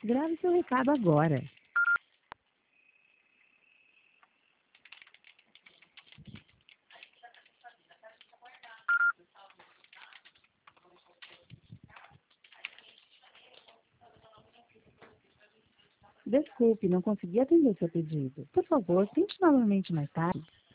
Grave seu recado agora. Desculpe, não consegui atender seu pedido. Por favor, tente novamente mais tarde.